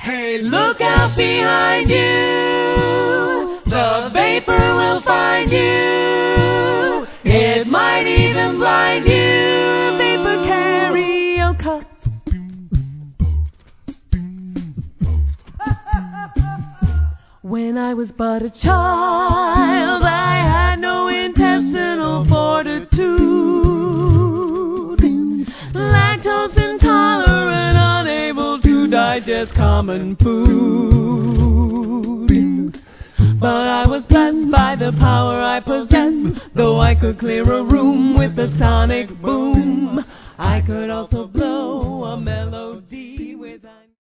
Hey, look out behind you. The vapor will find you. It might even blind you. Vapor karaoke. When I was but a child, I had no intestinal fortitude. Lactose intolerant, unable to digest common food. But I was blessed by the power I possess. Though I could clear a room with a sonic boom, I could also